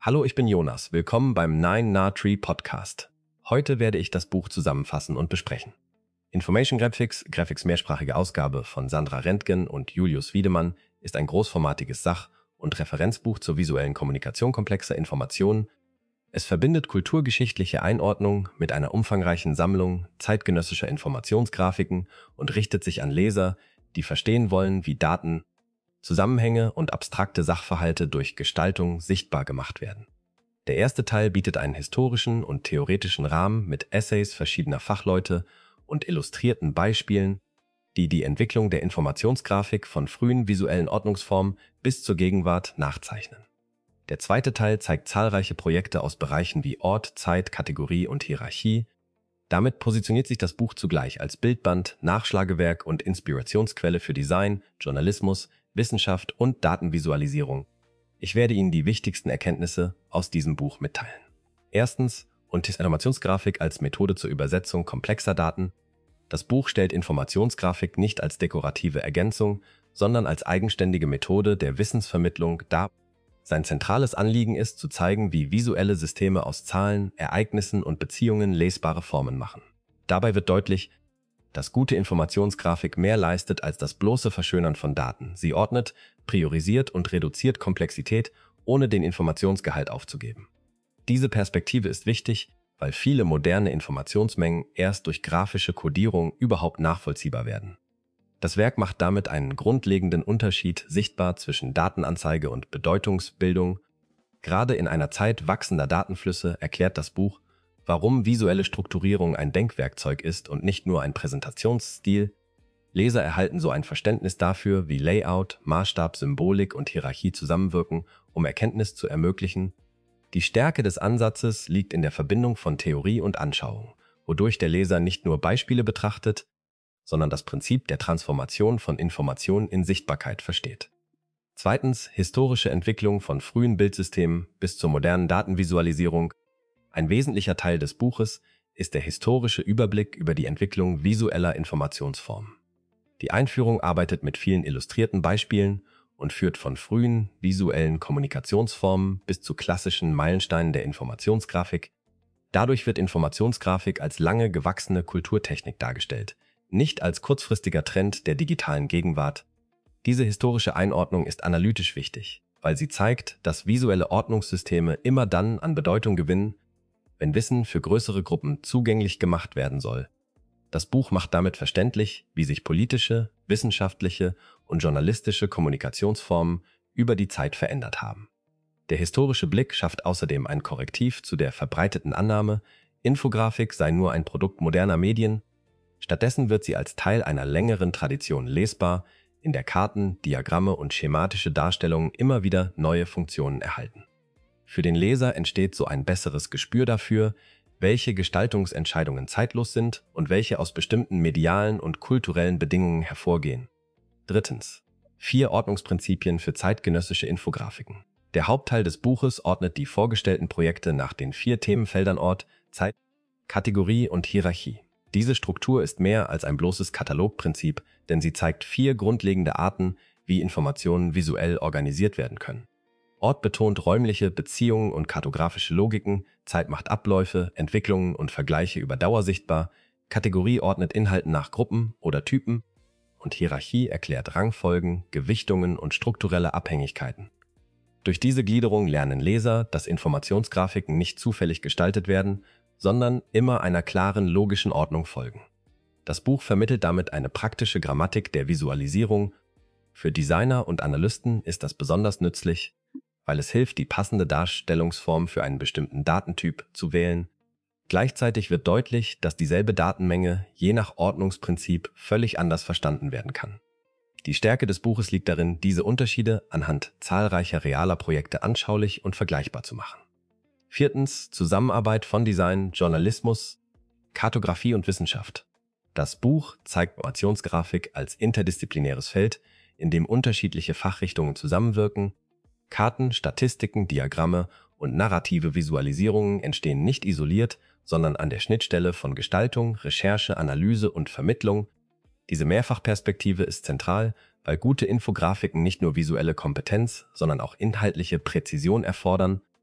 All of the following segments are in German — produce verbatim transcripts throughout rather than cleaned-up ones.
Hallo, ich bin Jonas. Willkommen beim Nine Na Tree Podcast. Heute werde ich das Buch zusammenfassen und besprechen. Information Graphics, Graphics mehrsprachige Ausgabe von Sandra Rentgen und Julius Wiedemann, ist ein großformatiges Sach- und Referenzbuch zur visuellen Kommunikation komplexer Informationen. Es verbindet kulturgeschichtliche Einordnung mit einer umfangreichen Sammlung zeitgenössischer Informationsgrafiken und richtet sich an Leser, die verstehen wollen, wie Daten, Zusammenhänge und abstrakte Sachverhalte durch Gestaltung sichtbar gemacht werden. Der erste Teil bietet einen historischen und theoretischen Rahmen mit Essays verschiedener Fachleute und illustrierten Beispielen, die die Entwicklung der Informationsgrafik von frühen visuellen Ordnungsformen bis zur Gegenwart nachzeichnen. Der zweite Teil zeigt zahlreiche Projekte aus Bereichen wie Ort, Zeit, Kategorie und Hierarchie. Damit positioniert sich das Buch zugleich als Bildband, Nachschlagewerk und Inspirationsquelle für Design, Journalismus, Wissenschaft und Datenvisualisierung. Ich werde Ihnen die wichtigsten Erkenntnisse aus diesem Buch mitteilen. Erstens, Informationsgrafik als Methode zur Übersetzung komplexer Daten. Das Buch stellt Informationsgrafik nicht als dekorative Ergänzung, sondern als eigenständige Methode der Wissensvermittlung dar. Sein zentrales Anliegen ist, zu zeigen, wie visuelle Systeme aus Zahlen, Ereignissen und Beziehungen lesbare Formen machen. Dabei wird deutlich, dass gute Informationsgrafik mehr leistet als das bloße Verschönern von Daten. Sie ordnet, priorisiert und reduziert Komplexität, ohne den Informationsgehalt aufzugeben. Diese Perspektive ist wichtig, weil viele moderne Informationsmengen erst durch grafische Kodierung überhaupt nachvollziehbar werden. Das Werk macht damit einen grundlegenden Unterschied sichtbar zwischen Datenanzeige und Bedeutungsbildung. Gerade in einer Zeit wachsender Datenflüsse erklärt das Buch, warum visuelle Strukturierung ein Denkwerkzeug ist und nicht nur ein Präsentationsstil. Leser erhalten so ein Verständnis dafür, wie Layout, Maßstab, Symbolik und Hierarchie zusammenwirken, um Erkenntnis zu ermöglichen. Die Stärke des Ansatzes liegt in der Verbindung von Theorie und Anschauung, wodurch der Leser nicht nur Beispiele betrachtet, sondern das Prinzip der Transformation von Information in Sichtbarkeit versteht. Zweitens, historische Entwicklung von frühen Bildsystemen bis zur modernen Datenvisualisierung. Ein wesentlicher Teil des Buches ist der historische Überblick über die Entwicklung visueller Informationsformen. Die Einführung arbeitet mit vielen illustrierten Beispielen und führt von frühen visuellen Kommunikationsformen bis zu klassischen Meilensteinen der Informationsgrafik. Dadurch wird Informationsgrafik als lange gewachsene Kulturtechnik dargestellt, nicht als kurzfristiger Trend der digitalen Gegenwart. Diese historische Einordnung ist analytisch wichtig, weil sie zeigt, dass visuelle Ordnungssysteme immer dann an Bedeutung gewinnen, wenn Wissen für größere Gruppen zugänglich gemacht werden soll. Das Buch macht damit verständlich, wie sich politische, wissenschaftliche und journalistische Kommunikationsformen über die Zeit verändert haben. Der historische Blick schafft außerdem ein Korrektiv zu der verbreiteten Annahme, Infografik sei nur ein Produkt moderner Medien. Stattdessen wird sie als Teil einer längeren Tradition lesbar, in der Karten, Diagramme und schematische Darstellungen immer wieder neue Funktionen erhalten. Für den Leser entsteht so ein besseres Gespür dafür, welche Gestaltungsentscheidungen zeitlos sind und welche aus bestimmten medialen und kulturellen Bedingungen hervorgehen. Drittens. Vier Ordnungsprinzipien für zeitgenössische Infografiken. Der Hauptteil des Buches ordnet die vorgestellten Projekte nach den vier Themenfeldern Ort, Zeit, Kategorie und Hierarchie. Diese Struktur ist mehr als ein bloßes Katalogprinzip, denn sie zeigt vier grundlegende Arten, wie Informationen visuell organisiert werden können. Ort betont räumliche Beziehungen und kartografische Logiken, Zeit macht Abläufe, Entwicklungen und Vergleiche über Dauer sichtbar, Kategorie ordnet Inhalten nach Gruppen oder Typen und Hierarchie erklärt Rangfolgen, Gewichtungen und strukturelle Abhängigkeiten. Durch diese Gliederung lernen Leser, dass Informationsgrafiken nicht zufällig gestaltet werden, sondern immer einer klaren logischen Ordnung folgen. Das Buch vermittelt damit eine praktische Grammatik der Visualisierung. Für Designer und Analysten ist das besonders nützlich, weil es hilft, die passende Darstellungsform für einen bestimmten Datentyp zu wählen. Gleichzeitig wird deutlich, dass dieselbe Datenmenge je nach Ordnungsprinzip völlig anders verstanden werden kann. Die Stärke des Buches liegt darin, diese Unterschiede anhand zahlreicher realer Projekte anschaulich und vergleichbar zu machen. Viertens. Zusammenarbeit von Design, Journalismus, Kartografie und Wissenschaft. Das Buch zeigt Informationsgrafik als interdisziplinäres Feld, in dem unterschiedliche Fachrichtungen zusammenwirken. Karten, Statistiken, Diagramme und narrative Visualisierungen entstehen nicht isoliert, sondern an der Schnittstelle von Gestaltung, Recherche, Analyse und Vermittlung. Diese Mehrfachperspektive ist zentral, weil gute Infografiken nicht nur visuelle Kompetenz, sondern auch inhaltliche Präzision erfordern.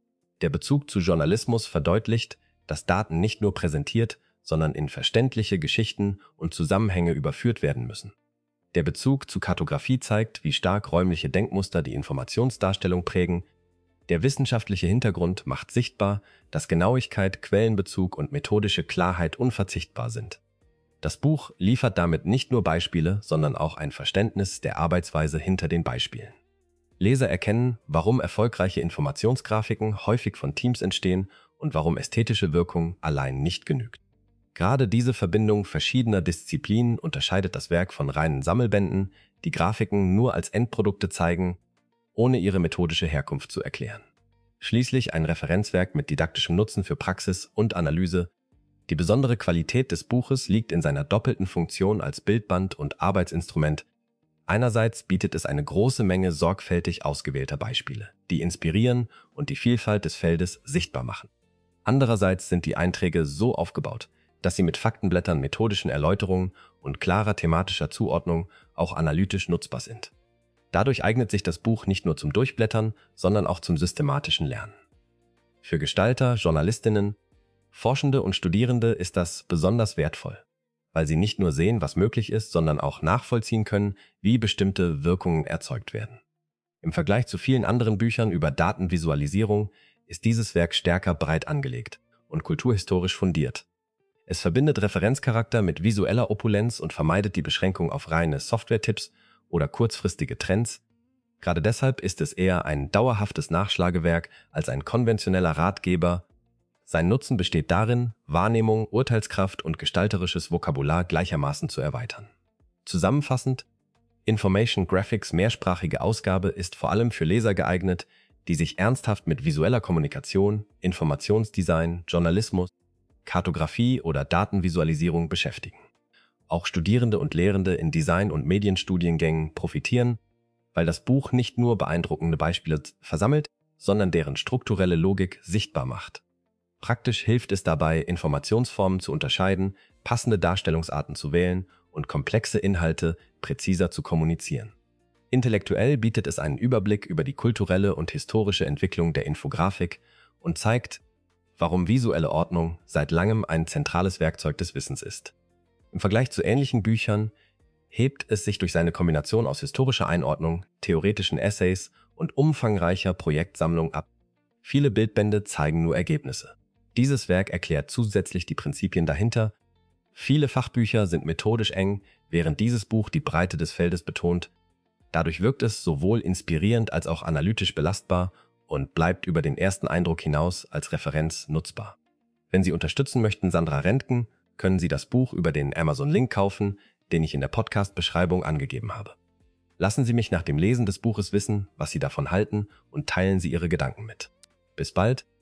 Der Bezug zu Journalismus verdeutlicht, dass Daten nicht nur präsentiert, sondern in verständliche Geschichten und Zusammenhänge überführt werden müssen. Der Bezug zu Kartografie zeigt, wie stark räumliche Denkmuster die Informationsdarstellung prägen. Der wissenschaftliche Hintergrund macht sichtbar, dass Genauigkeit, Quellenbezug und methodische Klarheit unverzichtbar sind. Das Buch liefert damit nicht nur Beispiele, sondern auch ein Verständnis der Arbeitsweise hinter den Beispielen. Leser erkennen, warum erfolgreiche Informationsgrafiken häufig von Teams entstehen und warum ästhetische Wirkung allein nicht genügt. Gerade diese Verbindung verschiedener Disziplinen unterscheidet das Werk von reinen Sammelbänden, die Grafiken nur als Endprodukte zeigen, ohne ihre methodische Herkunft zu erklären. Schließlich ein Referenzwerk mit didaktischem Nutzen für Praxis und Analyse. Die besondere Qualität des Buches liegt in seiner doppelten Funktion als Bildband und Arbeitsinstrument. Einerseits bietet es eine große Menge sorgfältig ausgewählter Beispiele, die inspirieren und die Vielfalt des Feldes sichtbar machen. Andererseits sind die Einträge so aufgebaut, dass sie mit Faktenblättern, methodischen Erläuterungen und klarer thematischer Zuordnung auch analytisch nutzbar sind. Dadurch eignet sich das Buch nicht nur zum Durchblättern, sondern auch zum systematischen Lernen. Für Gestalter, Journalistinnen, Forschende und Studierende ist das besonders wertvoll, weil sie nicht nur sehen, was möglich ist, sondern auch nachvollziehen können, wie bestimmte Wirkungen erzeugt werden. Im Vergleich zu vielen anderen Büchern über Datenvisualisierung ist dieses Werk stärker breit angelegt und kulturhistorisch fundiert. Es verbindet Referenzcharakter mit visueller Opulenz und vermeidet die Beschränkung auf reine Software-Tipps oder kurzfristige Trends. Gerade deshalb ist es eher ein dauerhaftes Nachschlagewerk als ein konventioneller Ratgeber. Sein Nutzen besteht darin, Wahrnehmung, Urteilskraft und gestalterisches Vokabular gleichermaßen zu erweitern. Zusammenfassend, Information Graphics mehrsprachige Ausgabe ist vor allem für Leser geeignet, die sich ernsthaft mit visueller Kommunikation, Informationsdesign, Journalismus, Kartografie oder Datenvisualisierung beschäftigen. Auch Studierende und Lehrende in Design- und Medienstudiengängen profitieren, weil das Buch nicht nur beeindruckende Beispiele versammelt, sondern deren strukturelle Logik sichtbar macht. Praktisch hilft es dabei, Informationsformen zu unterscheiden, passende Darstellungsarten zu wählen und komplexe Inhalte präziser zu kommunizieren. Intellektuell bietet es einen Überblick über die kulturelle und historische Entwicklung der Infografik und zeigt, warum visuelle Ordnung seit langem ein zentrales Werkzeug des Wissens ist. Im Vergleich zu ähnlichen Büchern hebt es sich durch seine Kombination aus historischer Einordnung, theoretischen Essays und umfangreicher Projektsammlung ab. Viele Bildbände zeigen nur Ergebnisse. Dieses Werk erklärt zusätzlich die Prinzipien dahinter. Viele Fachbücher sind methodisch eng, während dieses Buch die Breite des Feldes betont. Dadurch wirkt es sowohl inspirierend als auch analytisch belastbar und bleibt über den ersten Eindruck hinaus als Referenz nutzbar. Wenn Sie unterstützen möchten Sandra Rentgen, können Sie das Buch über den Amazon-Link kaufen, den ich in der Podcast-Beschreibung angegeben habe. Lassen Sie mich nach dem Lesen des Buches wissen, was Sie davon halten und teilen Sie Ihre Gedanken mit. Bis bald!